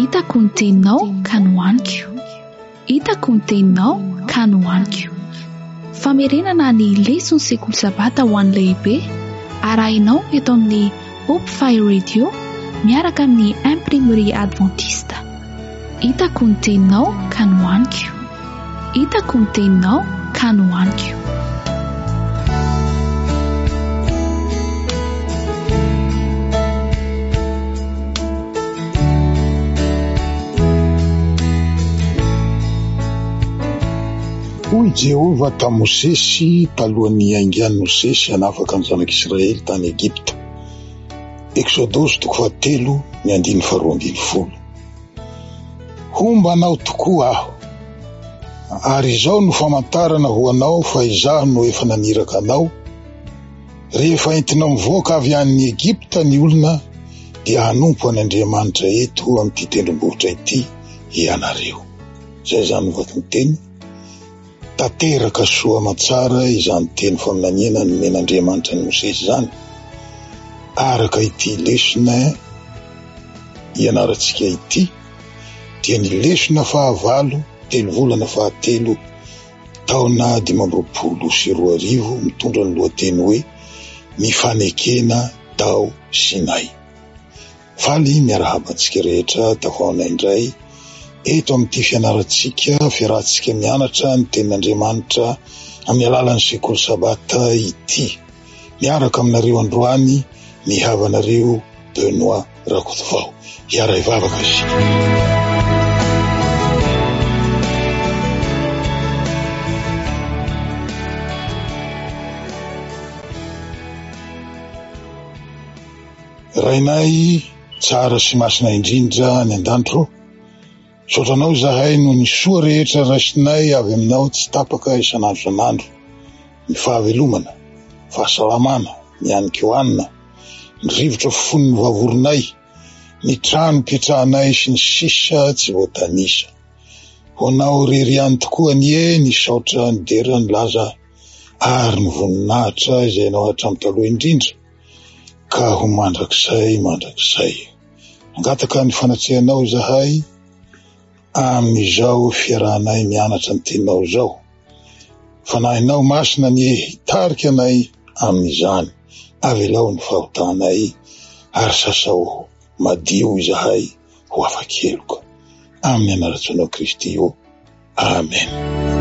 Hitako ny teninao ka nohaniko. Hitako ny teninao ka nohaniko. Famerenana ny lesona sekoly sabata ho an'ny lehibe arahinao eto amin'ny Hope Fire Radio miaraka amin'ny imprimerie adventiste. Hitako ny teninao ka nohaniko. Hitako ny teninao ka nohaniko. Hoy Jehova ta Mosesy talohan'ny haingany Mosesy hanafaka ny zanak'Israely tany Egypta. Exodus 3:1-12. Homba anao tokoa aho, ary izao no famantarana ho anao fa izaho no efa naniraka anao. Rehefa entinao mivoaka avy an'ny Egypta ny olona, dia hanompo an'Andriamanitra eto amin'ity tendrombohitra ity ianareo. Zay zany vaky ny teny. Tateraka soa matsara izany teny faminaniana ny men'Andriamanitra ny Mosesy zany. Araka ity lesona ianarantsika ity, dia ny lesona fahavalo, 3 volana fahatelo, taona 520, mitondra ny lohateny hoe ny fanekena tao Sinay. Faly miarahaba antsika rehetra tafaona indray eto amin'ity fianarantsika, fiarahantsika mianatra ny tenin'Andriamanitra amin'ny alalan'ny sekoly sabata ity. Miaraka aminareo androany ny havanareo Benoît Rakotovao. Hiara ivavaka isika. Rainay tsara sy masina indrindra ny an-danitro. Sotranao zahay no ny soa rehetra raisinay avy aminao tsy tapaka isanandro sanandro. Ny fahavelomana, fahasalamana, ny hanin-kohanina, ny rivotra fon'ny vavoronay, ny trano petrahanay sy ny sisa tsy voatanisa. Honao rery tokoa ny saotra ny dera ny laza ary ny voninahitra izay nao hatramin'ny taloha indrindra, ka ho mandrakizay. Angataka ny fanatsehanao zahay amin'izao fiarahanay mianatra ny teninao zao. Fanahinao masina ny hitarika anay amin'izany. Avelao ny fahotanay ary sasao madio izahay ho afakeloka. Amin'ny anaratsoanao Kristy io. Amen.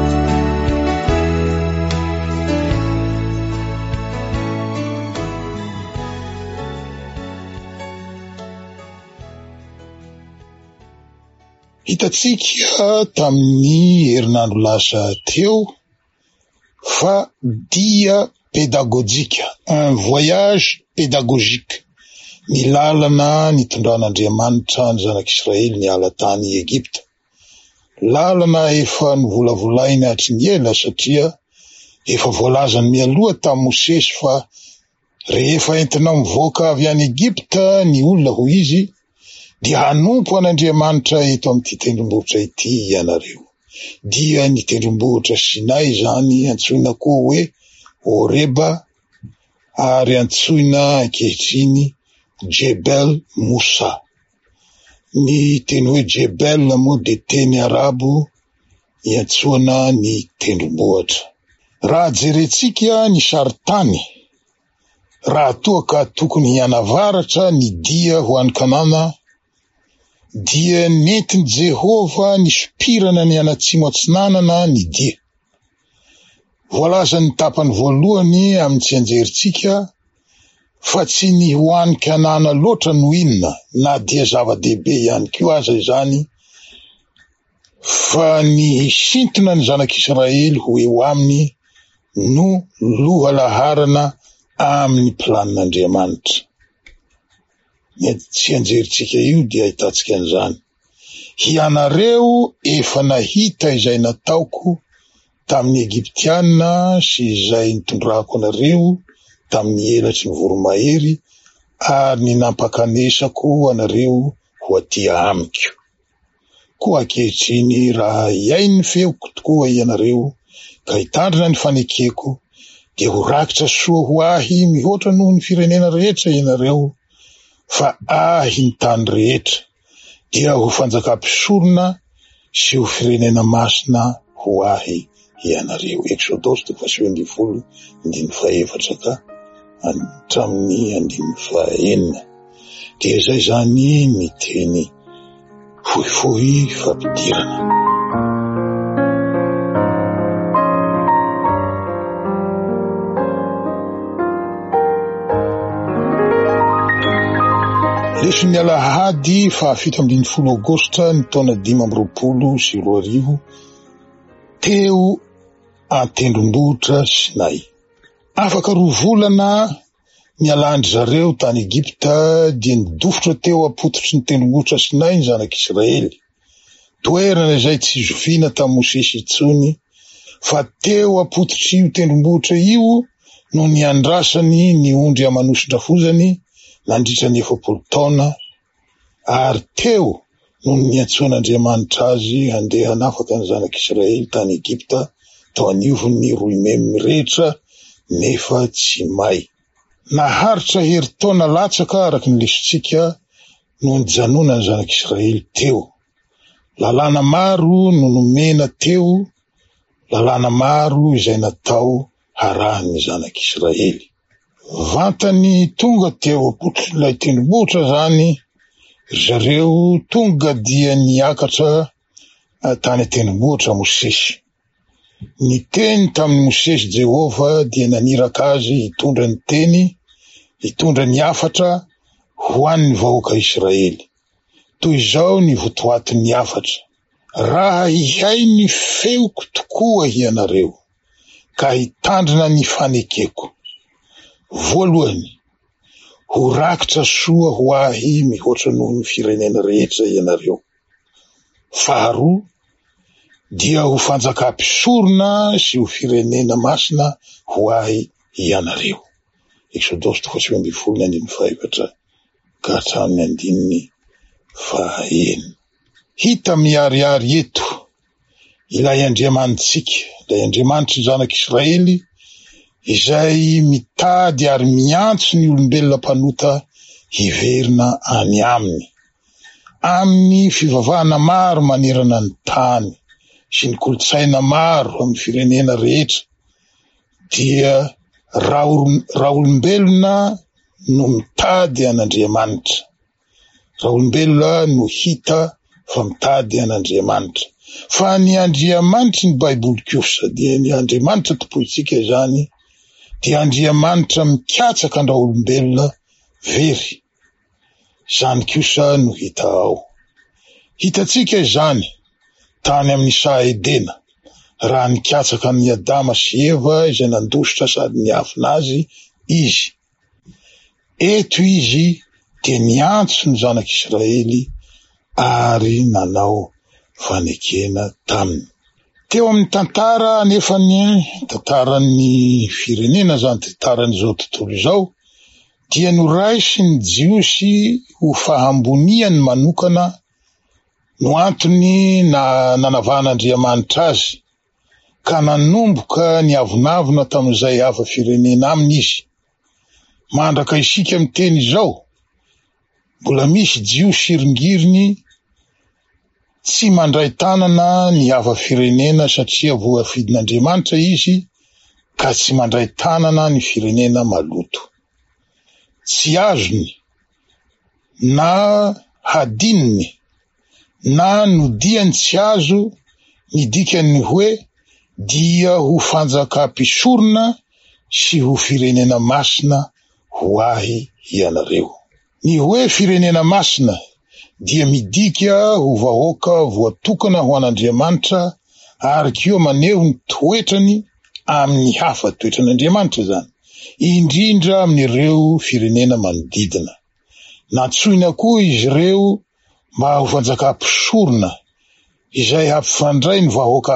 Hitatsika tamin'ny herinandro lasa teo fa dia pédagogique, un voyage pédagogique, ny lalana nitondran'Andriamanitra ny zanak'Israely ny ala tany Egypta. Lalana efa nivolavolaina hatry ny ela satria efa voalazany mialoha tamin'ny Mosesy fa rehefa entinao mivoaka avy any Egypta ny olona ho izy, dia hanompo an'Andriamanitra eto amin'ity tendrombohitra ity ianareo. Dia ny tendrombohitra Sinay zany antsoina koa hoe Oreba, ary antsoina ankehitriny Jebel Musa. Ny teny hoe Jebel moa de teny arabo iantsoana ny tendrombohitra. Raha jerentsika ny saritany, raha toa ka tokony hianavaratra ny dia ho an'ny Kanana, dia nentin Jehova ny sopirana ny anatsimo atsinanana ny dia. Voalaza ny tapany voalohany amin'ny tsy anjerintsika fa tsy ny ho an'ny Kanana loatra no inona, na dia zava-dehibe ihany koa aza izany, fa ny sintona ny zanak'Israely ho eo aminy no loha laharana amin'ny planin'Andriamanitra. Ny tsy anjerintsika io dia ahitatsika an'izany. Hianareo efa nahita izay nataoko tamin'ny Egyptiana sy izay nitondrako anareo tamin'ny elatry ny voromahery, ary ny nampakanesako anareo ho aty amiko. Koa ankehitriny raha iainy feoko tokoa ianareo ka hitandrina ny fanekeko, dia ho rakitra soa ho ahy mihoatra noho ny firenena rehetra ianareo, fa ahy ny tany rehetra, dia ho fanjakam-pisorona sy ho firenena masina ho ahy ianareo. Exodosy 20:14 ka hatramin'ny 19. Dia zay zany ny teny fohifohy fampidirana. Leson'ny Alahady 7 Aogositra ny taona 520 teo an-tendrombohitra Sinay. Afaka 2 volana nialandry zareo tany Egypta dia nidofotra teo apototry ny tendrombohitra Sinay ny zanak'Israely. Toerana izay tsy zoviana tamin'i Mosesy intsony, fa teo apototry io tendrombohitra io no niandrasany ny ondry amanosondrafozany nandritra 90 taona, ary teo no niantsoan'Andriamanitra azy handeha hanafaka ny zanak'Israely tany Egypta tao anivon'ny roimemy mirehitra nefa tsy may. Naharitra herintaona latsaka araky ny lesontsika no nijanona ny zanak'Israely teo. Lalàna maro no nomena teo, lalàna maro izay natao harahan'ny zanak'Israely. Vantany tonga teo apototrin'ilay tendrombohitra zany, zareo tonga dia niakatra tany tendrombohitra Mosesy. Ny teny tamin'ny Mosesy Jehova dia naniraka azy hitondra ny teny, hitondra ny afatra ho an'ny vahoaka Israely. Toy izao ny votoatin'ny afatra: raha hihay ny feoko tokoa ianareo, ka hitandrina ny fanekeko. Voalohany, ho rakitra soa ho ahy mihoatra noho ny firenena rehetra ianareo. Faharoa, dia ho fanjakam-pisorona sy ho firenena masina ho ahy ianareo. Exodosy 20:15 ka hatramin'ny 19. Hita miariary eto ilay Andriamanitsika, ilay Andriamanitry zanak'Israely, izay mitady ary miantso ny olombelona mpanota hiverina any aminy. Amin'ny fivavahana maro manerana ny tany sy ny kolotsaina maro amin'ny firenena rehetra, dia raha olombelona no mitady an'Andriamanitra, raha olombelona no hita fa mitady an'Andriamanitra. Fa ny Andriamanitry ny Baiboly kosa dia ny Andriamanitra tompoitsika izany, dia Andriamanitra mikatsaka andraha olombelona very. Zany kosa no hita ao. Hitatsika izany tany amin'ny Saha-Edena, raha nikatsaka amin'ny Adama sy Eva izay nandositra sady niafina azy izy. Eto izy dia niantso ny zanak'Israely ary nanao fanekena taminy. Teo amin'ny tantara, nefa ny tantaran'ny firenena zany, tantaran'izao tontolo izao, dia noraisy ny Jiosy ho fahamboniany manokana no antony nanavahan'Andriamanitra azy, ka nanomboka ny avonavona tamin'izay ava firenena aminy izy. Mandraka isika amin'ny teny izao, mbola misy Jiosy iringiriny tsy mandray tanana ny ava firenena satria voafidin'Andriamanitra izy, ka tsy mandray tanana ny firenena maloto. Tsy azony na hadininy na nodiany tsy azo ny dikany hoe dia ho fanjakam-pisorona sy ho firenena masina ho ahy ianareo. Ny hoe firenena masina dia midika ho vahoaka voatokana ho an'Andriamanitra, ary keo maneho ny toetrany amin'ny hafa toetran'Andriamanitra zany, indrindra amin'ireo firenena manodidina. Natsoina koa izy ireo mba ho fanjakam-pisorona izay hampifandray ny vahoaka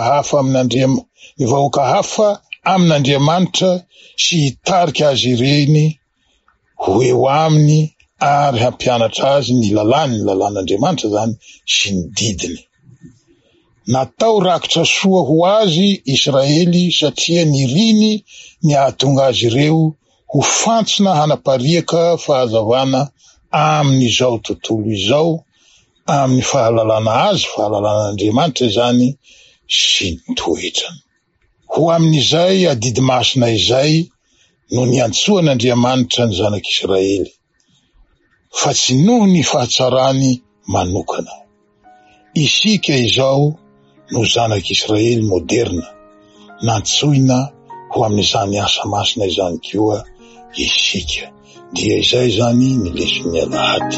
hafa amin'Andriamanitra sy hitarika azy ireny ho eo aminy, ary hampianatra azy ny lalàn'Andriamanitra zany sy ny didiny. Natao rakitra soa ho azy Israely satria niriny ny ahatonga azy ireo ho fantsona hanapariaka fahazavana amin'izao tontolo izao, amin'ny fahalalana azy, fahalalan'Andriamanitra zany sy ny toetrany. Ho amin'izay adidy masina izay no niantsoan'Andriamanitra ny zanak'Israely, fa tsy noho ny fahatsarany manokana. Isika izao no zanak'Israely moderna, nantsoina ho amin'izany asa masina izany koa isika. Dia izay zany ny leson'ny Alahady.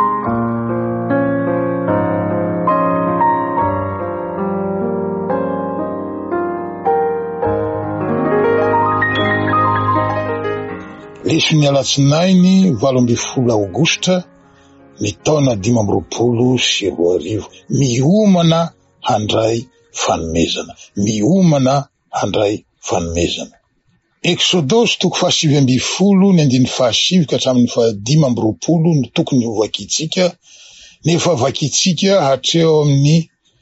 Leson'ny alatsinainy 18 aogositra ny taona 2024, miomana handray fanomezana. Miomana handray fanomezana. Exodosy 7:7 ka hatramin'ny 5:20 no tokony ho vakitsika, nefa vakitsika hatreo amin'ny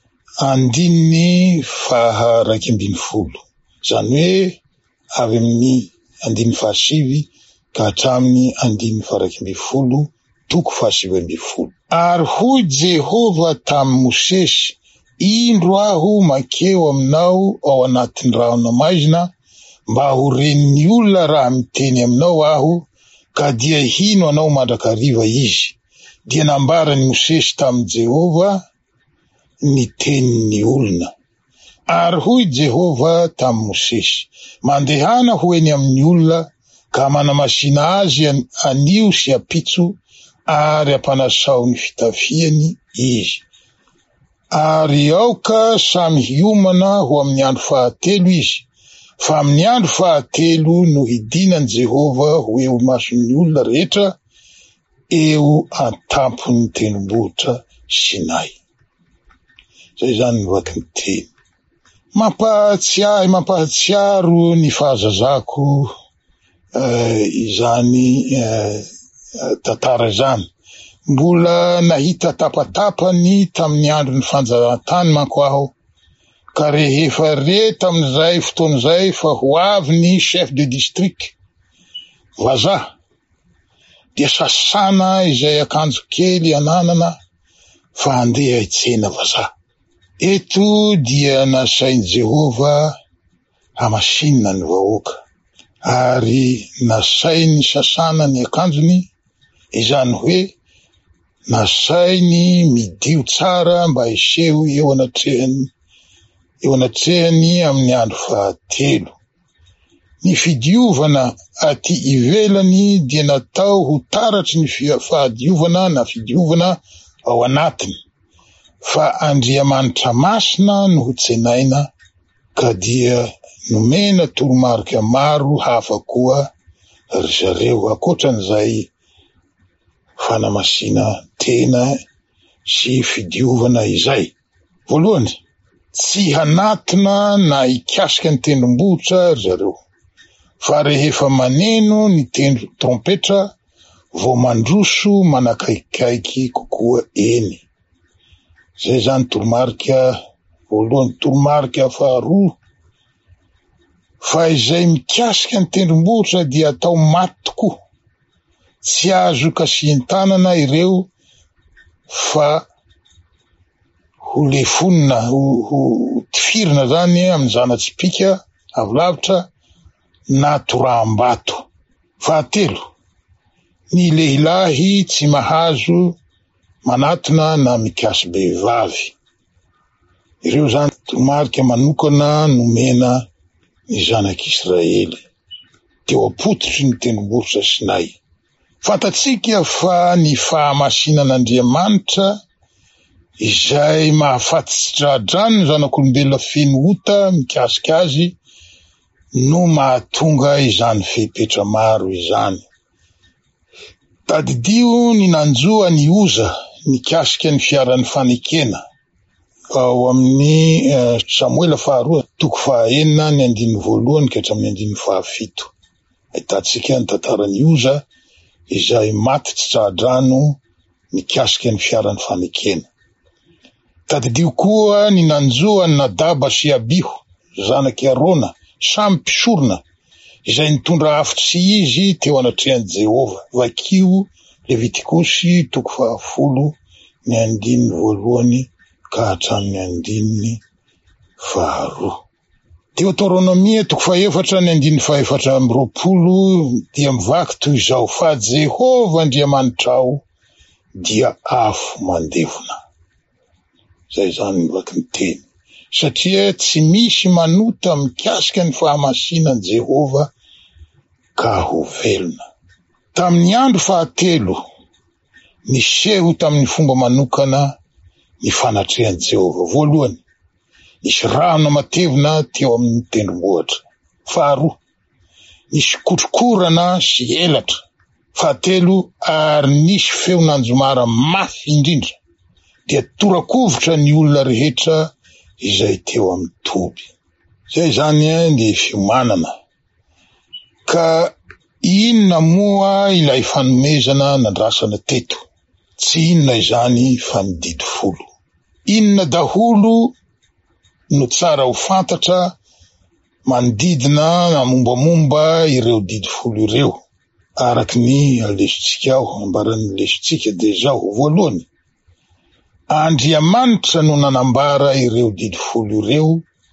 1:20. Zany hoe avy amin'ny 1:7 ka hatramin'ny 1:20, toko 7:20. Ary hoy Jehova tamin'ny Mosesy, indro aho makeo aminao ao anatin'ny rano maizina, mba ho renin'ny olona raha miteny aminao aho, ka dia hino anao mandrakariva izy. Dia nambarany Mosesy tamin'ny Jehova ny tenin'ny olona. Ary hoy Jehova tamin'ny Mosesy, mandehana ho eny amin'ny olona, ka manamasina azy anio sy apitso, ary ampanasao ny fitafiany izy. Ary aoka samy hiomana ho amin'ny andro fahatelo izy, fa amin'ny andro fahatelo no hidinany Jehova ho eo mason'ny olona rehetra eo an-tampon'ny tendrombohitra Sinay. Zay zany vaky ny teny. Mampahatsiaro ny fahazazako izany tantara zany. Mbola nahita tapatapany tamin'ny andro ny fanjahantany manko aho, ka rehefa tamin'izay fotoan'izay fa ho avy ny chef de district vazaha, dia sasana izay akanjo kely ananana fa andeha hitsena vazaha. Eto dia nasain'i Jehova hamasinina ny vahoaka, ary nasainy sasana ny akanjony, izany hoe nasainy midio tsara mba hiseho eo anatrehany amin'ny andro fahatelo. Ny fidiovana aty ivelany dia natao ho taratry ny fahadiovana na fidiovana ao anatiny, fa Andriamanitra masina no ho tsenaina, ka dia nomena toromarika maro hafa koa ry zareo akoatran'izay fanamasina tena sy fidiovana izay. Voalohany, tsy hanatona na hikasika ny tendrombohitra ry zareo, fa rehefa maneno ny tendro trompetra, vao mandroso manakaikaiky kokoa eny. Zay zany toromarika voalohany. Toromarika faharoa, fa izay mikasika ny tendrombohitra dia atao maty tokoa, tsy azo kasian-tanana ireo, fa ho lefonina, ho tifirina zany amin'ny zana-tsipika avy lavitra na toraham-bato. Fahatelo, ny lehilahy tsy mahazo manatona na mikasy behivavy. Ireo zany toromarika manokana nomena ny zanak'Israely teo apototry ny tendrombohitra Sinay. Fantatsika fa ny fahamasinan'Andriamanitra izay mahafaty sitradrano ny zanak'olombelona feno ota mikasika azy no mahatonga izany fepetra maro izany. Tadidio ny nanjoa ny Oza mikasika ny fiaran'ny fanekena ao amin'ny Samuela faharoa toko 4:1 ka hatramin'ny 7. Ahitatsika ny tantaran'ny Oza izay maty sitradrano mikasika ny fiaran'ny fanekena. Tadidio koa ny nanjoa ny Nadaba sy Abiho, zanaky Arona, samy mpisorona, izay nitondra hafitry sy izy teo anatrehan'i Jehova. Vakio Levitikosy toko 10 ny andininy voalohany ka hatramin'ny andininy faharoa. Deutéronomie 3:4-20 dia mivaky toy izao: fa Jehova Andriamanitra ao dia afo mandevona. Zay zany mivaky ny teny, satria tsy misy manota mikasika ny fahamasinan'i Jehova ka ho velona. Tamin'ny andro fahatelo niseho tamin'ny fomba manokana ny fanatrehan'i Jehova. Voalohany, nisy rano matevina teo amin'ny tendrombohitra. Faharoa, nisy kotrokorana sy elatra. Fahatelo, ary nisy feon'anjomara mafy indrindra, dia torakovotra ny olona rehetra izay teo amin'ny toby. Zay zany ny fiomanana. Ka inona moa ilay fanomezana nandrasana teto? Tsy inona izany fa ny didy folo. Inona daholo no tsara ho fantatra manodidina na mombamomba ireo didy folo ireo, araky ny lesitsika aho, ambaran'ny lesitsika dia zao. Voalohany, Andriamanitra no nanambara ireo didy folo ireo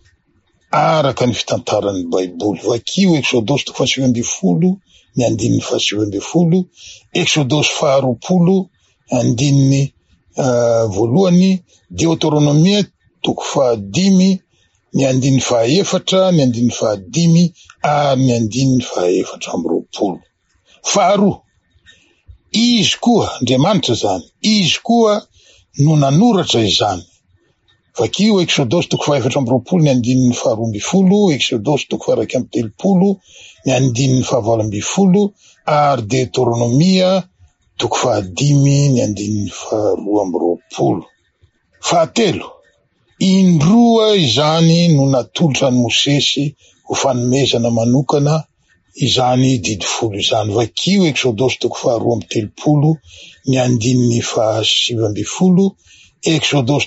araka ny fitantaran'ny Baiboly. Vakio Exodosy 7:20, ny andininy 7:20, Exodosy 2:20, andininy voalohany, Deutéronomie 5:5, ny andininy 4, ny andininy 5 ary ny andininy 4:20. Faharoa, izy koa, Andriamanitra zany, izy koa no nanoratra izany. Vakio Exodosy 4:20, ny andininy 2:20, Exodosy 1:30, ny andininy 9:20 ary Deutéronomia 5:5, ny andininy 2:20. Fahatelo, indroa izany no natolotra ny Mosesy ho fanomezana manokana izany didy folo izany. Vakio Exodosy 2:30, ny andininy 7:20, Exodosy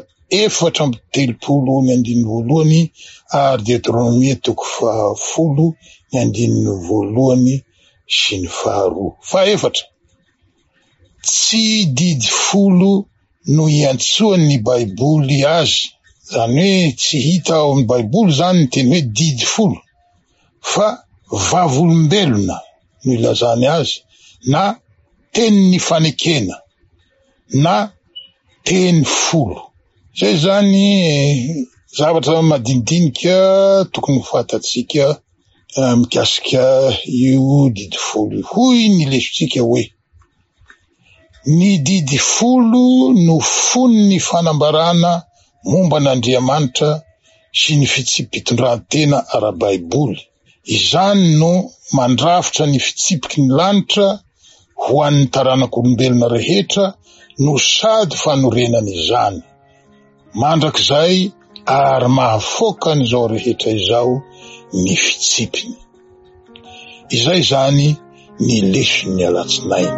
4:30, ny andininy voalohany ary Deutéronomie 10:10, ny andininy voalohany sy ny faharoa. Fahaefatra, tsy didy folo no iantsoan'ny Baiboly azy, zany hoe tsy hita ao amin'ny Baiboly zany ny teny hoe didy folo, fa vavolombelona no ilazany azy, na tenin'ny fanekena, na teny folo. Zay zany zavatra madinidinika tokony ho fatatsika mikasika io didy folo. Hoy ny lesitsika hoe, ny didy folo no fon'ny fanambarana momba n'Andriamanitra sy ny fitsipitondran-tena ara-Baiboly. Izany no mandrafitra ny fitsipiky ny lanitra ho an'ny taranak'olombelona rehetra no sady fanorenany izany. Mandrakizay ary mahafoaka an'izao rehetra izao ny fitsipiny. Izay zany ny leson'ny alatsinainy.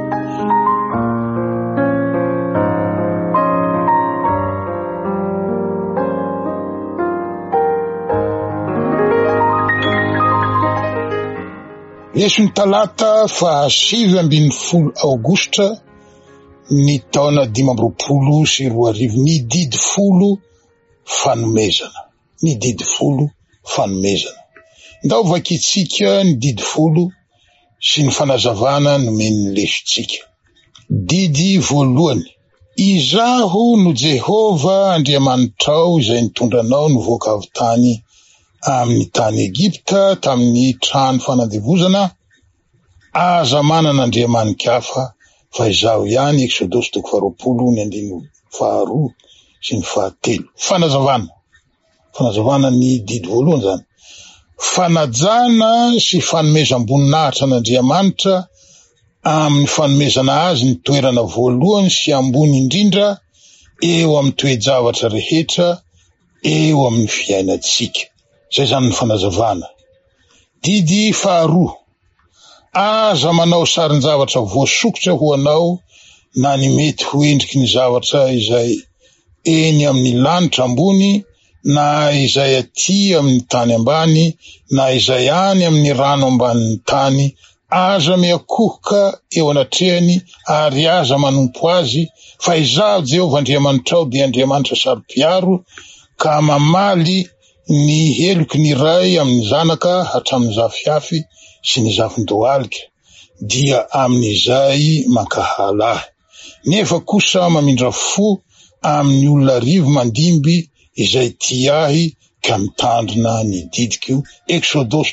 Leson'ny talata 7 Aogositra ny taona 2020, ny didy folo fanomezana. Ny didy folo fanomezana. Ndao vakitsika ny didy folo sy ny fanazavana nomen'ny lesitsika. Didy voalohany, izaho no Jehova Andriamanitrao izay nitondranao nivoaka avy tany amin'ny tany Egipta tamin'ny trano fanadevozana, aza manan'andriamanikafa fa izaho ihany. Exodosy 20, ny andininy 2 sy ny 3. Fanazavana ny didy voalohany zany. Fanajana sy fanomezam-boninahitra n'Andriamanitra amin'ny fanomezana azy ny toerana voalohany sy ambony indrindra eo amin'ny toe-javatra rehetra eo amin'ny fiainatsika. Zay zany ny fanazavana. Didy faharoa, aza manao sarin-javatra voasokotra ho anao na ny mety ho endriky ny zavatra izay eny amin'ny lanitra ambony na izay aty amin'ny tany ambany na izay any amin'ny rano ambanin'ny tany aza miakohoka eo anatrehany ary aza manompo azy, fa izaho Jehovah Andriamanitrao dia Andriamanitra saro-piaro, ka mamaly ny heloky ny ray amin'ny zanaka hatramin'ny zafiafy sy ny zafin-dohalika, dia amin'izay mankahala ahy. Nefa kosa mamindra fo amin'ny olona rivo mandimby izay tia ahy ka mitandrina ny didiko. Exodosy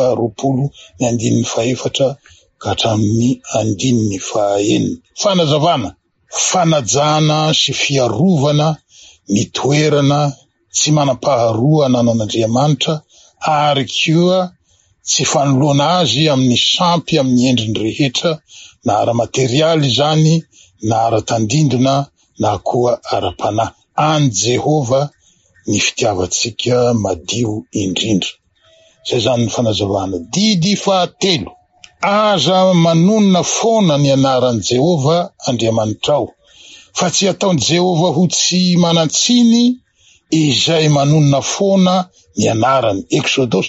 20:4 ka hatramin'ny 9:9. Fanazavana, fanajana sy fiarovana ny toerana tsy manam-paharoa anan'Andriamanitra, ary koa tsy fanoloana azy amin'ny sampy amin'ny endriny rehetra, na ara-materialy zany, na ara-tandindona, na koa ara-panahy. Any Jehova ny fitiavatsika madio indrindra. Zay zany ny fanazavana. Didy fahatelo, aza manonona foana ny anaran'i Jehova Andriamanitrao, fa tsy ataon'i Jehova ho tsy manantsiny izay manonona foana ny anarany. Exodosy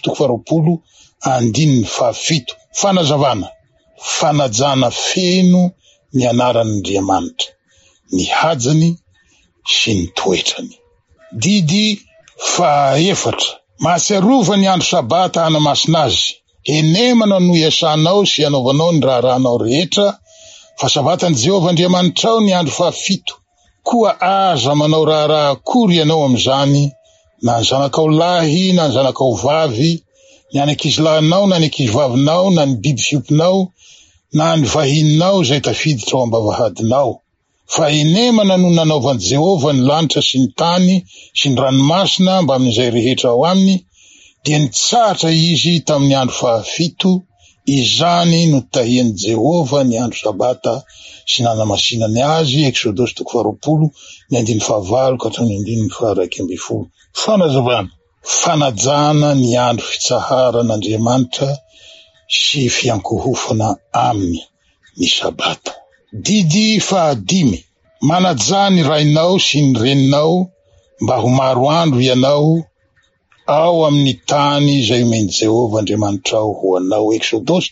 20:7. Fanazavana, fanajana feno ny anaran'Andriamanitra, ny hajany sy ny toetrany. Didy fahaefatra, mahatsiarova ny andro sabata hanamasina azy, enemana no iasanao sy anaovanao ny rahanao rehetra, fa sabatan'i Jehovah Andriamanitrao ny andro fahafito. Koa aza manao raha akory ianao am'izany, na ny zanakao lahy na ny zanakao vavy, ny anankizilahinao na ny ankizivavinao, na ny biby fiopinao, na ny vahininao zay tafiditra ao ambavahadinao. Fa enemana no nanaovan'i Jehova ny lanitra sy ny tany sy ny ranomasina mba amin'izay rehetra ao aminy, dia nitsahatra izy tamin'ny andro fahafito. Izany no tahian'i Jehova ny andro sabata sy nanamasinany azy. Exodosy 20:9 ka hatramin'ny 1:12. Fanazavana, fanajana ny andro fitsaharan'Andriamanitra sy fiankohofana aminy ny sabata. Didy fahadimy, manaja ny rainao sy ny reninao mba ho maro andro ianao ao amin'ny tany izay omeny Jehova Andriamanitrao ho anao. Exodosy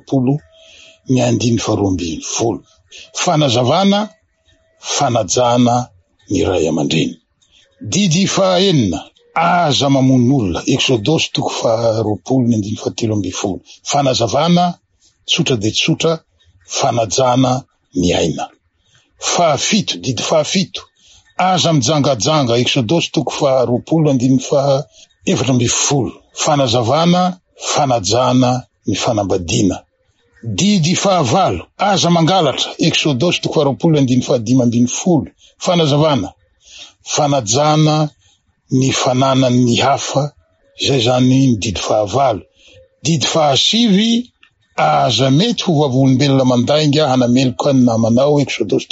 20:12. Fanazavana, fanajana ny ray aman-dreny. Didy fahaenina, aza mamono olona. Exodosy 20:13. Fanazavana, tsotra de tsotra, fanajana ny aina. Fahafito, didy fahafito, aza mijangajanga. Exodosy 20:14. Fanazavana, fanajana ny fanambadiana. Didy fahavalo, aza mangalatra. Exodosy 20:15. Fanazavana, fanajana ny fananan'ny hafa. Zay zany ny didy fahavalo. Didy fahasivy, aza mety ho vavolombelona mandainga hanameloka ny namanao. Exodosy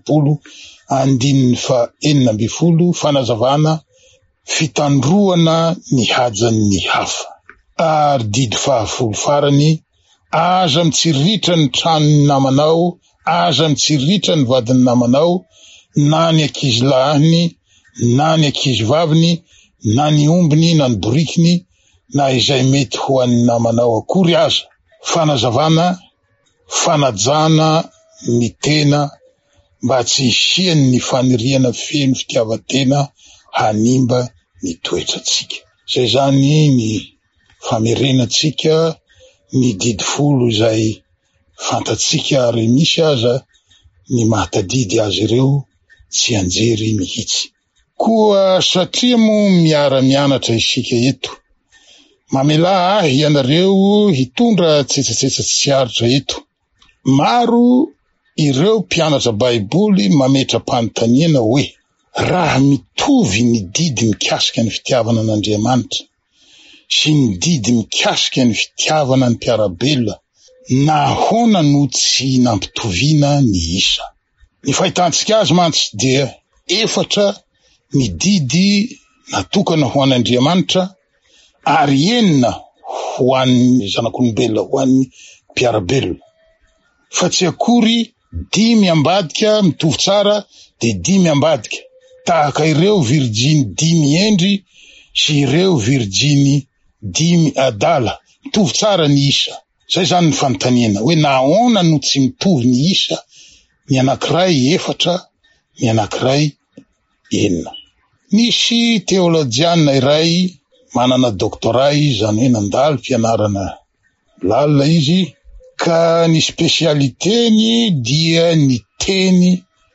20:19. Fanazavana, fitandroana ny hajan'ny hafa. Ary didy fahafolo farany, aza mitsiriritra ny tranony namanao, aza mitsiriritra ny vadiny namanao, na ny ankizy lahiny, na ny ankizy vaviny, na ny ombiny, na ny borikiny, na izay mety ho an'ny namanao akory aza. Fanazavana, fanajana ny tena mba tsy isiany ny faniriana feno fitiavatena hanimba ny toetratsika. Zay zany ny famerenatsika ny didy folo izay fantatsika, ary misy aza ny mahatadidy azy ireo tsy anjery mihitsy. Koa satria mo miara-mianatra isika eto, mamela ahy ianareo hitondra tsetsatsetsatry tsy aritra eto. Maro ireo mpianatra baiboly mametra-panontaniana hoe, raha mitovy ny didy mikasika ny fitiavana an'Andriamanitra sy ny didy mikasika ny fitiavana ny mpiarabelona, nahoana no tsy nampitoviana ny isa? Ny fahitantsika azy mantsy dia efatra ny didy natokana ho an'Andriamanitra, ary enina ho an'ny zanak'olombelona, ho an'ny mpiarabelona. Fa tsy akory 5 ambadika mitovy tsara de 5 ambadika, tahaka ireo virginy 5 endry sy ireo virginy 5 adala, mitovy tsara ny isa. Zay zany ny fanontaniana hoe nahoana no tsy mitovy ny isa ny anankiray 4, ny anankiray 9. Nisy teolojiana iray manana doktorat izy, zany hoe nandalo fianarana lalina izy, ka ny spesialiteny dia ny teny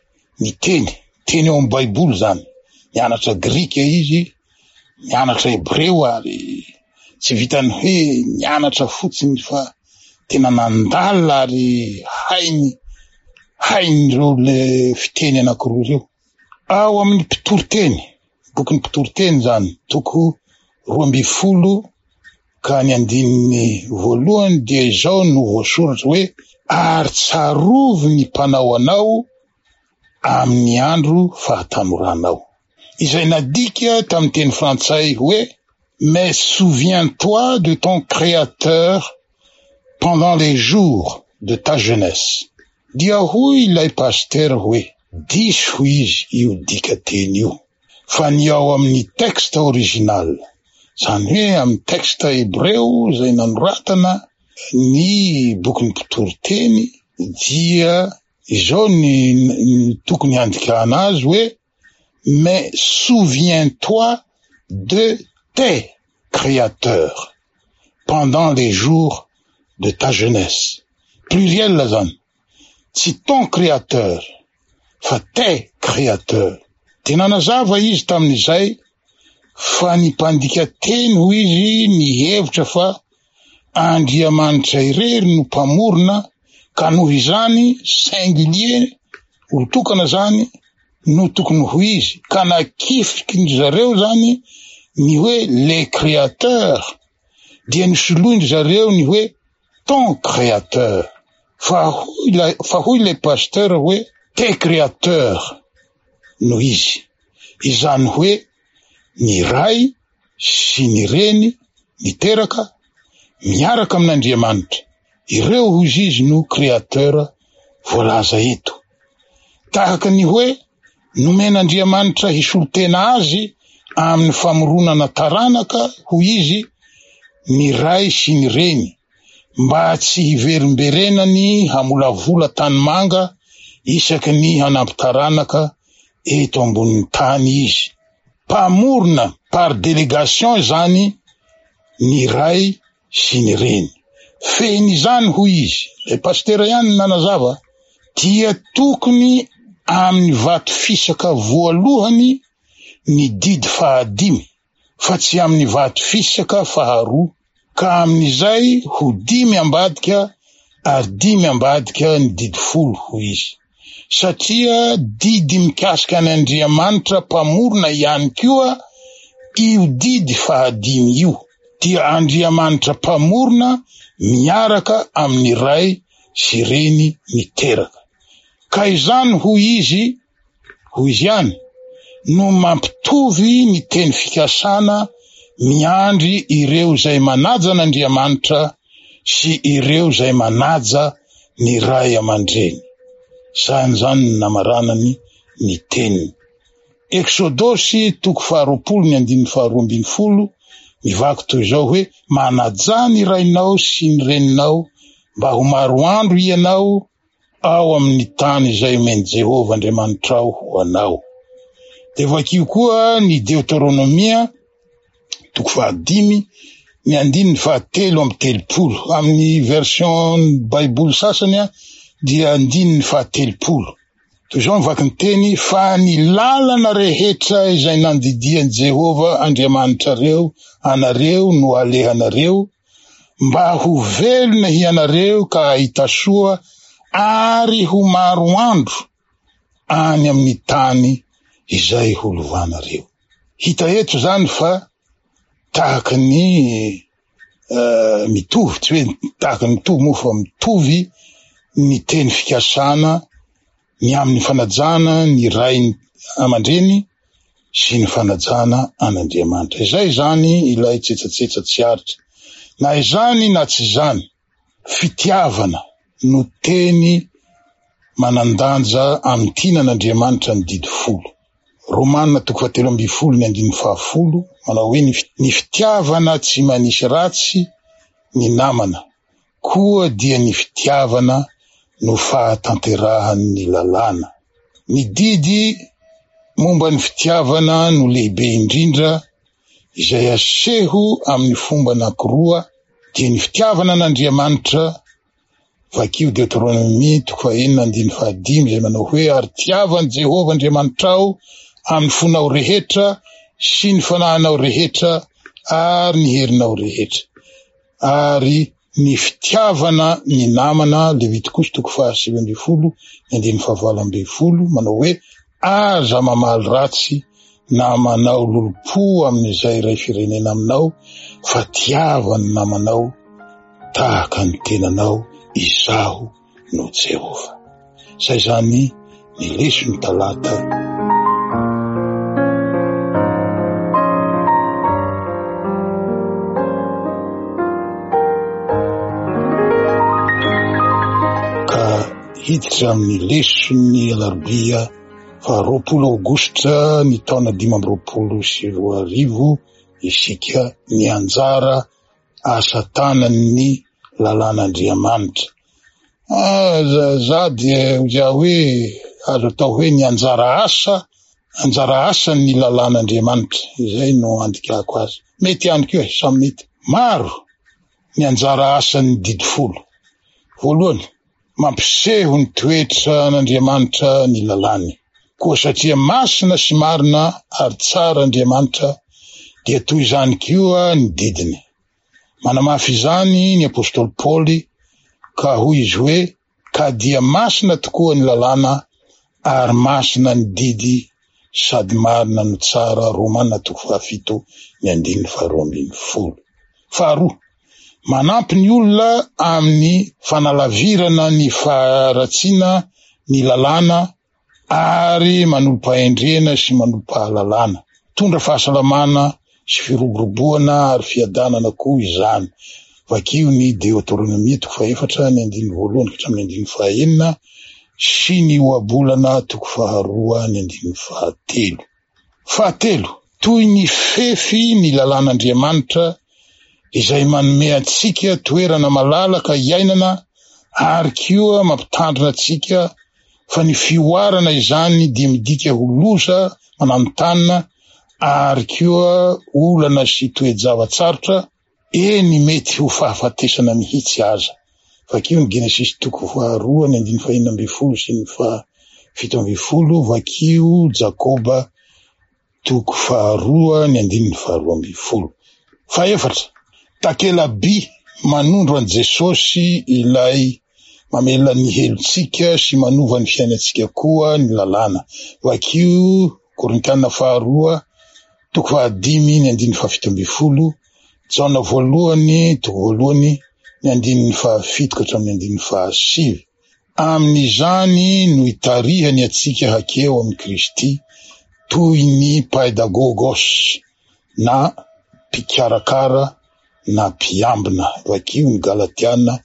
eo amin'ny baiboly zany. Mianatra grika izy, mianatra hebreo ary tsy vitany hoe mianatra fotsiny fa tena nandala ary hainy reo le fiteny anankiroa reo. Ao amin'ny mpitoroteny, bokin'ny mpitoroteny zany, toko 12 ka ny 1 dia izao no voasoratra hoe ary tsarovy ny mpanao anao amin'ny andro fahatanoranao. Izay nadika tamin'ny teny frantsay hoe mais souviens-toi de ton créateur pendant les jours de ta jeunesse. Dia hoy ilay pasteur hoe diso ho izy io dikateny io fa ny ao amin'ny texte original, zany hoe amin'ny texte hebreo zay nanoratana ny bokin'ny mpitoroteny, dia izao ny tokony andikana azy hoe mais souviens-toi de tes créateurs pendant les jours de ta jeunesse. Pluriel zany, tsy ton créateur fa tes créateurs. Tena nazava izy tamin'izay fa ny mpandika teny ho izy nihevitra fa Andriamanitra irery no mpamorona, ka noho izany singulier olotokana zany no tokony ho izy, ka nakifiky ny zareo zany ny hoe les créateurs, dia nisoloindry zareo ny hoe ton créateur, fa hoy le pasteur hoe tes créateurs no izy. Izany hoe ny ray sy ny reny niteraka miaraka amin'Andriamanitra, ireo hozy izy no créateur voalaza eto. Tahaka ny hoe nomen'Andriamanitra hisolotena azy amin'ny famoronana taranaka ho izy ny ray sy ny reny, mba tsy hiverimberenany hamolavola tanimanga isaky ny hanampy taranaka eto ambonin'ny tany izy. Mpamorona par délégation zany ny ray sy ny reny. Feny zany ho izy, le pastera ihany nanazava, dia tokony amin'ny vato fisaka voalohany ny didy 5, fa tsy amin'ny vato fisaka 2, ka amin'izay ho 5 ambadika ary 5 ambadika ny didy 10 ho izy. Satria didy mikasika an'Andriamanitra mpamorona ihany koa io didy 5 io, dia Andriamanitra mpamorona miaraka amin'ny ray sy reny miteraka. Ka izany ho izy ihany no mampitovy ny teny fikasana miandry ireo zay manaja n'Andriamanitra sy ireo zay manaja ny ray aman-dreny. Zany namaranany ny teniny. Exodosy 20:12 mivaky toy izao hoe manaja ny rainao sy ny reninao mba ho maro andro ianao ao amin'ny tany izay omeny Jehova Andriamanitrao ho anao. De vakio koa ny Deuteronomia 5:17 amin'ny version Bible sasany dia 5:17. Toy izao mivaky ny teny fa ny lalana rehetra izay nandidian Jehova Andriamanitrareo anareo no alehanareo mba ho velona hianareo ka ahita soa ary ho maro andro any amin'ny tany izay ho lovanareo. Hita eto zany fa tahaka ny mitovy, tsy hoe tahaka ny mitovy moa fa mitovy ny teny fikasana ny amin'ny fanajana ny ray aman-dreny sy ny fanajana an'Andriamanitra. Izay zany ilay tsetsatetsa tsy aritra. Na izany na tsy izany, fitiavana no teny manandanja amin'ny tinan'Andriamanitra ny didy 10. Romanina 7:12 manao hoe ny fitiavana tsy manisy ratsy ny namana, koa dia ny fitiavana no fahatanterahan'ny lalàna. Ny didy momba ny fitiavana no lehibe indrindra izay aseho amin'ny fomba anankiroa, dia ny fitiavana an'Andriamanitra, vakio Deutéronomie 4:5 izay manao hoe ary tiavan Jehova Andriamanitrao amin'ny fonao rehetra sy ny fanahinao rehetra ary ny herinao rehetra. Ary ny fitiavana ny namana, Levitikosy 7:20 manao hoe aza mamaly ratsy na manao lolopo amin'izay ray firenena aminao, fa tiavany namanao tahaka ny tenanao, izaho no Jehova. Zay zany ny lesony talata. Ka hiditra amin'ny lesony alarobia 20 aogositra ny taona 2024 isika ny anjara asa tanan'ny lalàn'Andriamanitra. Za dia hoe azo atao hoe ny anjara asa ny lalàn'Andriamanitra, izay no andikako azy. Mety ihany koa, samy mety. Maro ny anjara asan'ny didy folo. Voalohany, mampiseho ny toetra n'Andriamanitra ny lalàny. Koa satria masina sy marina ary tsara Andriamanitra, dia toy izany koa ny didiny. Manamafy izany ny apôstôly Paoly ka hoy izy hoe, ka dia masina tokoa ny lalàna ary masina ny didy sady marina no tsara. Romana 7:12. Faharoa, manampy ny olona amin'ny fanalavirana ny faharatsiana ny lalàna ary manolom-pahendrena sy manolom-pahalalàna. Tondra fahasalamana sy firoboroboana ary fiadanana koa izany. Vakio ny Deutéronomie 4:1-9 sy ny oabolana 2:2-3. Fahatelo, toy ny fefy ny lalàn'Andriamanitra izay manome atsika toerana malalaka iainana ary koa mampitandrina atsika, fa ny fioarana izany dia midika ho loza mananontany ary koa olana sy toe-javatsarotra, eny mety ho fahafatesana mihitsy aza. Vakio ny Genesis 2:2-9 sy ny 7:20. Vakio Jakoba 2:2-12. Faefatra, takela-by manondro an Jesosy ilay mamela ny helotsika sy manova ny fiainantsika koa ny lalàna. Vakio Korintiana 2:5-17. Jaona 1:1-7. Amin'izany no itarihany atsika hakeo amin'ny Kristy toy ny paedagogos na mpikarakara na mpiambina. Vakio ny Galatiana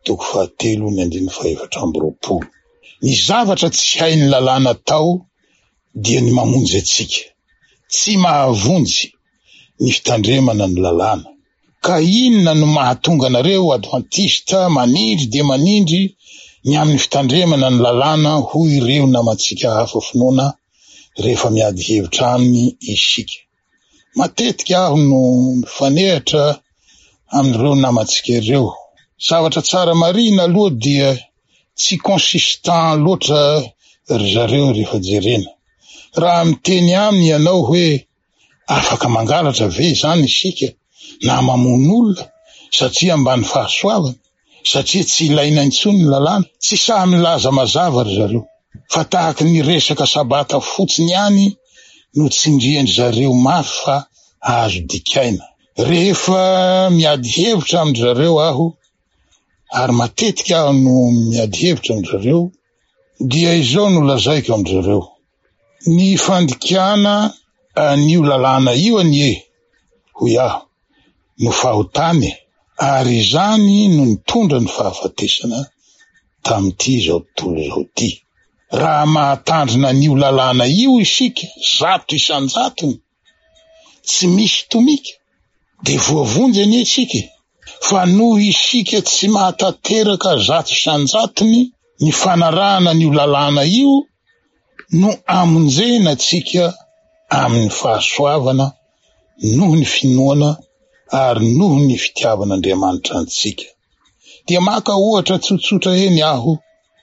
3:7-20. Ny zavatra tsy hain'ny lalàna tao dia ny mamonjy atsika, tsy mahavonjy ny fitandremana ny lalàna. Ka inona no mahatonga nareo adventista manindry dia manindry ny amin'ny fitandremana ny lalàna hoy ireo namantsika hafa finoana rehefa miady hevitra aminy isika. Matetika aho no mifanehatra amin'ireo namantsika ireo. Zavatra tsara marina aloha dia tsy consistant loatra ry zareo rehefa jerena. Raha miteny aminy ianao hoe afaka mangalatra ve zany isika na mamono olona satria ambany fahasoavana, satria tsy ilaina intsony ny lalàna, tsy sahy milaza mazava ry zareo, fa tahaka ny resaka sabata fotsiny ihany no tsindriandry zareo mafy fa azo dikaina. Rehefa miady hevitra amindry zareo aho, ary matetika aho no miady hevitra amindry zareo, dia izao no lazaiko amindry zareo: ny fandikana an'io lalàna io anie, hoy aho, no fahotany, ary izany no nitondra ny fahafatesana tamity zao tontolo zao ty. Raha mahatandrina an'io lalàna io isika 100 isan-jatony, tsy misy tomika, de voavonjy anie isika. fa noho isika tsy mahatateraka zato isan-jatony ny fanarahana ny lalàna io no amonjena atsika amin'ny fahasoavana noho ny finoana ary noho ny fitiavan'Andriamanitra antsika. Dia maka ohatra tsotsotra eny aho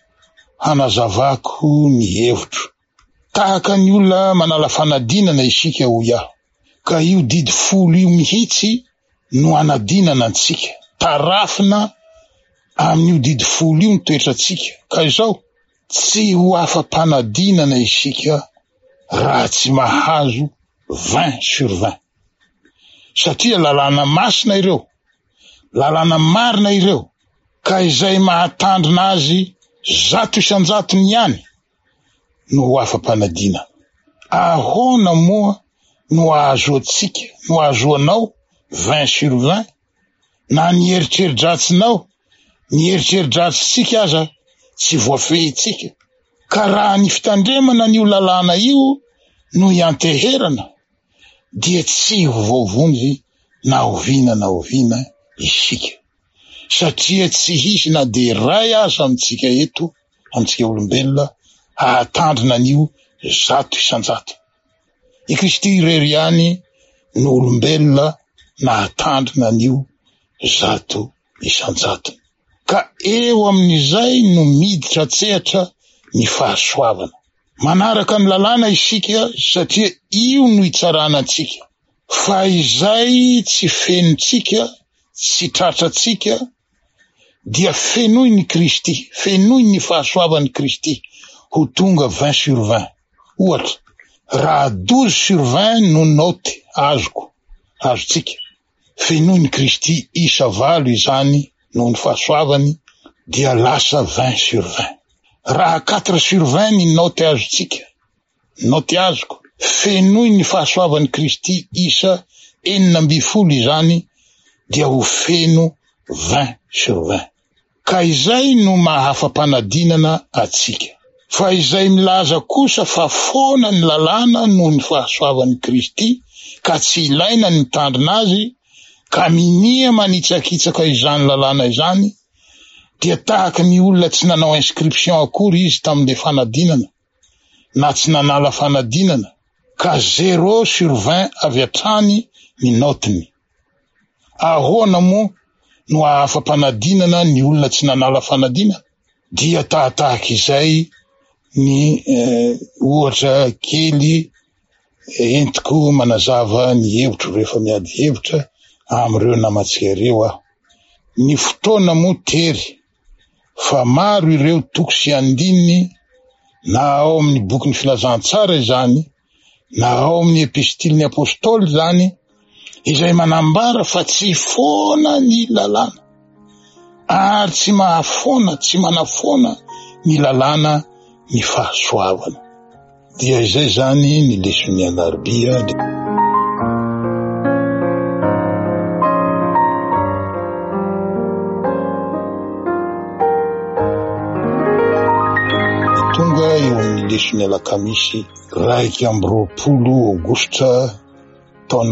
hanazavako ny hevitro. Tahaka ny olona manala fanadinana isika hoy aho, ka io didy 10 io mihitsy no anadinana antsika. Tarafina amin'io didy 10 io ny toetratsika, ka izao tsy ho afa-panadinana isika raha tsy mahazo 20/20. Satria lalàna masina ireo, lalàna marina ireo, ka izay mahatandrina azy 100 isan-jatony ihany no ho afa-panadinana. Ahoana moa no ahazo atsika, no ahazo anao 20/20, na ny eritreridratsinao, ny eritreridratsintsika aza tsy voafehitsika. Ka raha ny fitandremana n'io lalàna io no ianteherana, dia tsy ho voavonjy na oviana isika. Satria tsy hisy na de ray aza amintsika eto, amintsika olombelona, hahatandrina an'io 100 isan-jato. I Kristy irery ihany no olombelona nahatandrina an'io 100 isan-jato. Ka eo amin'izay no miditra tsehatra ny fahasoavana. Manaraka ny lalàna isika satria io no itsarana antsika. Fa izay tsy fenotsika, tsy tratratsika, dia fenoy ny Kristy, fenoy ny fahasoavan'ny Kristy ho tonga 20/20. Ohatra, raha 12/20 no note azotsika, fenoy ny Kristy isa 8 izany noho ny fahasoavany, dia lasa 20/20. Raha 4/20 ny note azoko, fenoy ny fahasoavan'ny Kristy isa 9/10 izany, dia ho feno 20/20. Ka izay no mahafa-panadinana atsika. Fa izay milaza kosa fa foana ny lalàna noho ny fahasoavan'ny Kristy, ka tsy ilaina ny mitandrina azy, ka minia manitsakitsaka izany lalàna izany, dia tahaka ny olona tsy nanao inscription akory izy tamin'le fanadinana, na tsy nanala fanadinana, ka 0/20 avy hatrany ny notiny. Ahoana moa no afa-panadinana ny olona tsy nanala fanadinana? Dia tahaka izay ny ohatra kely entiko manazava ny hevitro rehefa miady hevitra amin'ireo namantsika ireo aho. Ny fotoana moa tery, fa maro ireo toko sy andininy, na ao amin'ny bokin'ny filazantsara izany, na ao amin'ny epistiliny apôstôly izany, izay manambara fa tsy foana ny lalàna, ary tsy mahafoana, tsy manafoana ny lalàna ny fahasoavana. Dia izay zany ny leson'ny alarobia. Tonga eo amin'ny leson'ny alakamisy 2 aogositra taona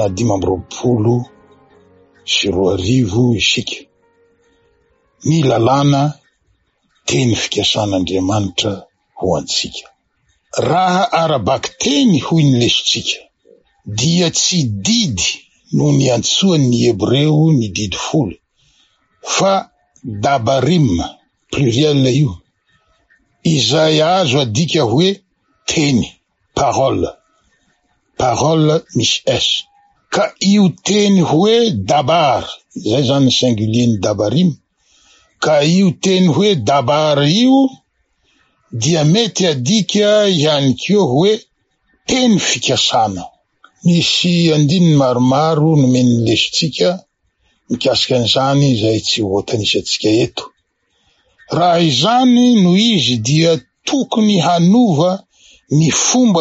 520 isika. Ny lalàna teny fikasan'Andriamanitra ho antsika. Raha arabaky teny hoy ny lesontsika, dia tsy didy no ny antsoan'ny Hebreo ny didy 10, fa dabarim, pluriel io, izay azo adika hoe teny, parole misy S. Ka io teny hoe dabar, izay zany ny singulier ny dabarim, ka io teny hoe dabar io dia mety adika ihany keo hoe teny fikasana. Misy andininy maromaro nomeny lesontsika mikasika an'izany izay tsy voatanisyantsika eto. Raha izany no izy dia tokony hanova ny fomba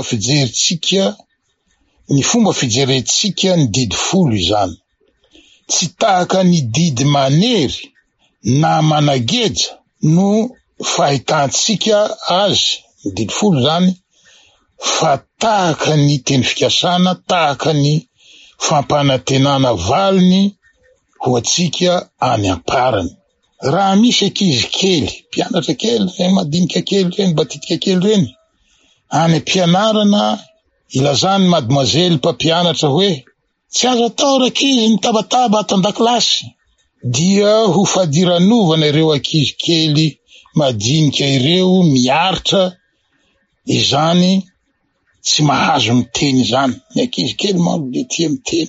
fijerentsika ny didy 10 izany. Tsy tahaka ny didy manery na manageja no fahitantsika azy, ny didy 10 zany, fa tahaka ny teny fikasana, tahaka ny fampanantenana valiny ho atsika any aparany. Raha misy ankizy kely, mpianatra kely, madinika kely reny, batitika kely reny, any ampianarana, ilazany mademoiselle mpampianatra hoe tsy azo atao rakizy nitabataba ato an-dakilasy, dia ho fadiranovana ireo ankizy kely madinika ireo miaritra izany tsy mahazo miteny izany. Ny ankizy kely maro de tia miteny,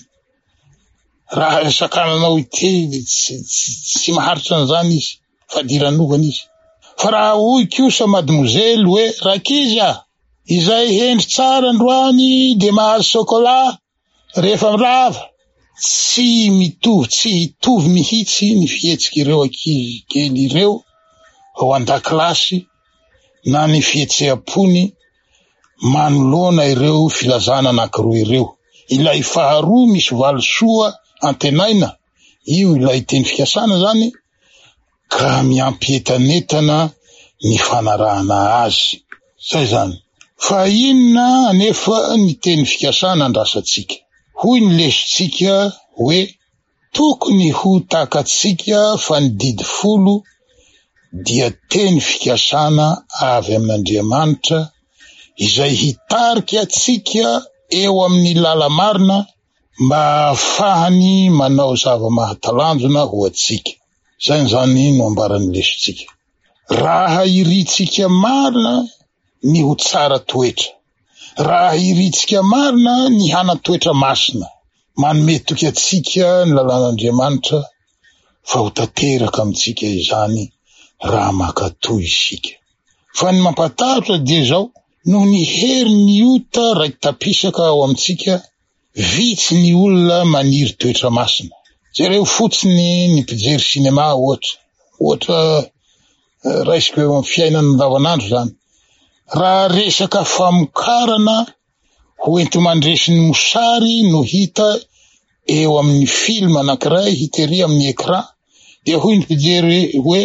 raha sakananao iteny tsy maharitra an'izany izy, fadiranovana izy. Fa raha hoy kosa mademoiselle hoe rakizy izay hendry tsara androany de mahazo chocolat rehefa rava, tsy hitovy mihitsy ny fihetsiky ireo ankizy kely ireo ao an-dakilasy na ny fihetseam-pony manoloana ireo filazana anankiroa ireo. Ilay faharoa misy valisoa antenaina, io ilay teny fikasana zany, ka miampy entanetana ny fanarahana azy. Zay zany. Fa inona anefa ny teny fikasana andrasatsika? Hoy ny lesitsika hoe tokony ho takatsika fa ny didy folo dia teny fikasana avy amin'Andriamanitra izay hitarika atsika eo amin'ny lala marina mba ahafahany manao zava-mahatalanjona ho atsika. Zay zany no ambaran'ny lesitsika. Raha iritsika marina ny ho tsara toetra, raha iritsika marina ny hana toetra masina, manome toky atsika ny lalàn'Andriamanitra fa ho tanteraka amintsika izany raha makatoy isika. Fa ny mampatahotra dia zao, noho ny hery ny ota raiky tapisaka ao amintsika, vitsy ny olona maniry toetra masina. Jereo fotsiny ny mpijery sinema ohatra raisiko eo amin'ny fiainana andavanandro zany. Raha resaka famokarana ho enti mandresy ny mosary no hita eo amin'ny film anankiray hitery amin'ny écran, dia hoy ny mpijery hoe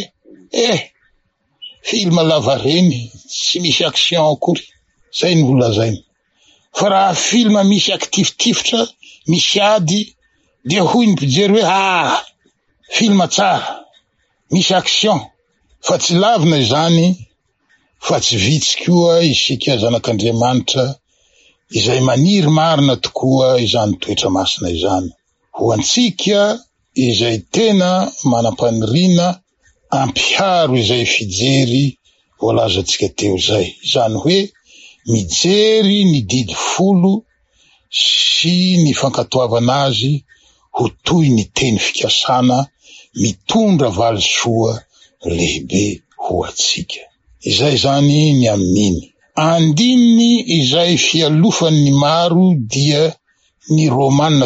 film lava reny, tsy misy action akory. Zay ny volazainy. Fa raha film misy akitifitifitra, misy ady, dia hoy ny mpijery hoe film tsara, misy action. Fa tsy lavina izany, fa tsy vitsy koa isika zanak'Andriamanitra izay maniry marina tokoa izany toetra masina izany. Ho antsika izay tena manampaniriana ampiharo izay fijery voalazantsika teo zay. Izany hoe mijery ny didy folo sy ny fankatoavana azy ho toy ny teny fikasana mitondra valisoa lehibe ho atsika. Izay zany ny amin'iny. Andininy izay fialofan'ny maro dia ny Romanina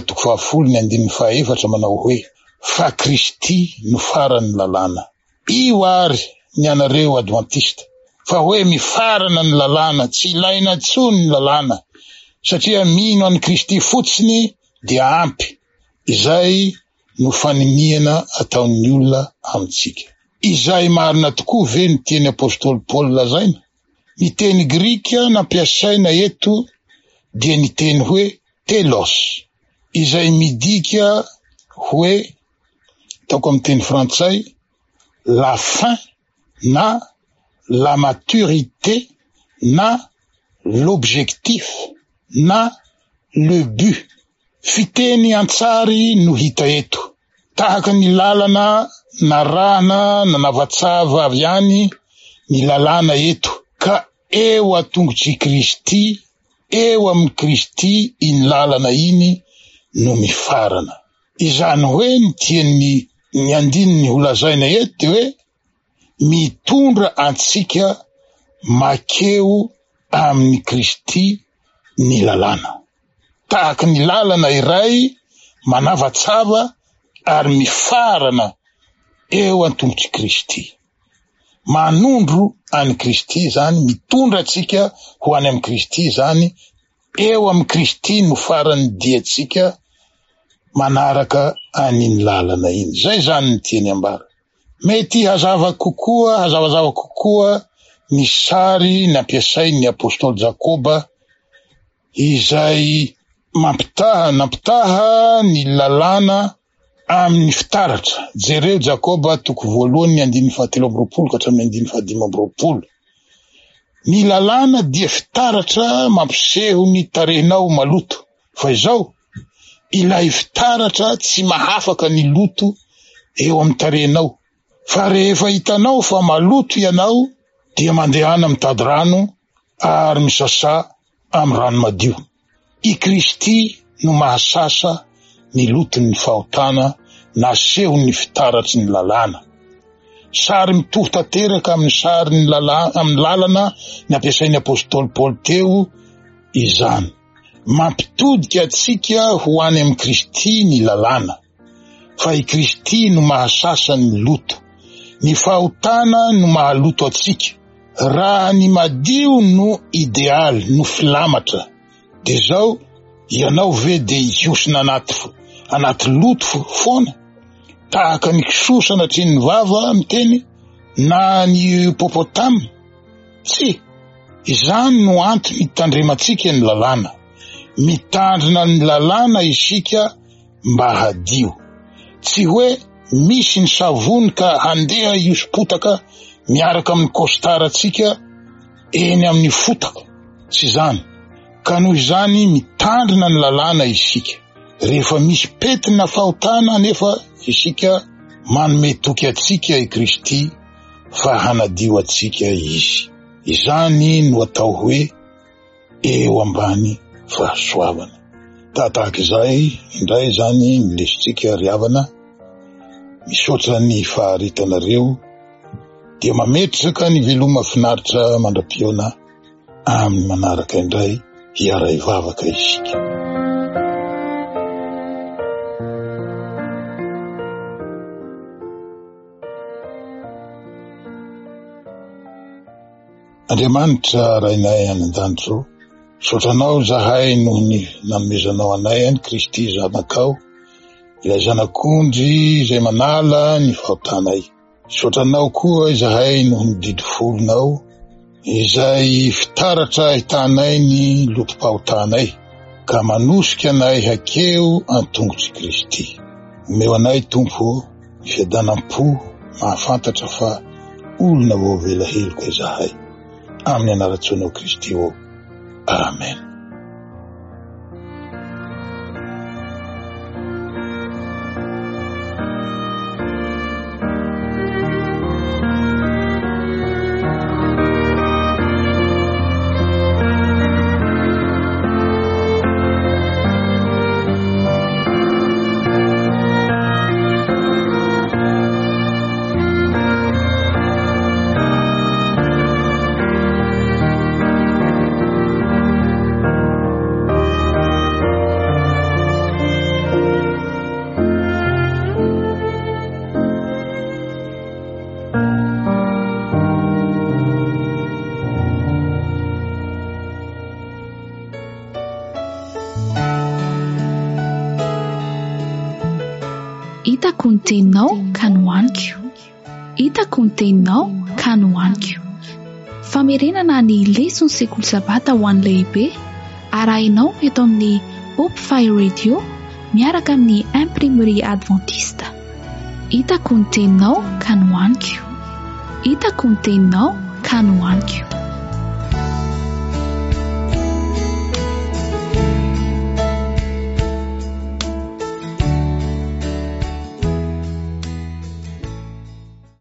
10:14 manao hoe fa Kristy no farany lalàna. Io ary ny anareo adventista, fa hoe mifarana ny lalàna, tsy ilaina intsony ny lalàna, satria mino an'i Kristy fotsiny dia ampy. Izay no faniniana ataon'ny olona amintsika. Izay marina tokoa ve ny teny apôstôly Paul lazaina? Ny teny grika nampiasaina eto dia ny teny hoe telos, izay midika hoe, taoko amin'ny teny frantsay, la fin na la maturité na l'objectif na le but. Fiteny antsary no hita eto. Tahaka ny lalana narahana na navatsava avy any ny lalàna eto, ka eo atongotry Kristy, eo amin'ny Kristy iny lalana iny no mifarana. Izany hoe ny tiany ny andininy ho lazaina eto hoe mitondra antsika makeo amin'ny Kristy ny lalàna. Tahaka ny lalana iray manavatsava ary mifarana eo antongotry Kristy. Manondro any Kristy zany, mitondra atsika ho any amin'ny Kristy zany, eo amin'ny Kristy no farany diatsika manaraka an'iny lalana iny. Zay zany ny tiany ambara. Mety hazavazava kokoa ny sary nampiasain'ny apôstôly Jakoba izay nampitaha ny lalàna amin'ny fitaratra. Jereo Jakoba 1:7-20. Ny lalàna dia fitaratra mampiseho ny tarehinao maloto, fa izao ilay fitaratra tsy mahafaka ny loto eo amin'ny tarehinao. Fa rehefa hitanao fa maloto ianao dia mandehana mitady rano ary misasa amin'ny rano madio. I Kristy no mahasasa ny loton'ny fahotana na sehon'ny fitaratry ny lalàna. Sary mitovy tanteraka amin'ny sary ny amin'ny lalana ny ampiasain'ny apôstôly Paoly teo izany. Mampitodika atsika ho any amin'ny Kristy ny lalàna, fa i Kristy no mahasasa ny loto. Ny fahotana no mahaloto atsika. Raha ny madio no idealy, no filamatra, de zao ianao ve de hiosina anaty loto foana, tahaka ny kisosa anatrin'ny vava miteny na ny hipopotame? Tsy, izany no antony hitandrematsika ny lalàna. Mitandrina ny lalàna isika mba hadio. Tsy hoe misy ny savony ka handeha iosopotaka miaraka amin'ny kostaratsika eny amin'ny fotaka. Tsy zany. Ka noho izany mitandrina ny lalàna isika. Rehefa misy petina fahotana nefa isika manome toky atsika i Kristy fa hanadio atsika izy. Izany no atao hoe eo ambany fahasoavana. Tahaka izay indray zany milesitsika riavana, misaotra ny faharitanareo, dia mametraka ny veloma finaritra mandra-pioana amin'ny manaraka indray hiaray vavaka isika. Andriamanitra rainay an-danitro, saotranao zahay noho ny nanomezanao anay any Kristy zanakao, ilay zanak'ondry izay manala ny fahotanay. Saotranao koa zahay noho ny didifolonao izay fitaratra ahitanay ny lotom-pahotanay, ka manosika anay hakeo an-tongotry Kristy. Omeo anay Tompo ny fiadanam-po mahafantatra fa olona voavela heloka izahay. Amin'ny anaratsoanao Kristy o. Amen. Hitako ny teninao ka nohaniko. Hitako ny teninao ka nohaniko. Famerenana ny lesona sekoly sabata ho an'ny lehibe arahinao eto amin'ny Hope Fire Radio miaraka amin'ny imprimerie adventiste. Hitako ny teninao ka nohaniko. Hitako ny teninao ka nohaniko.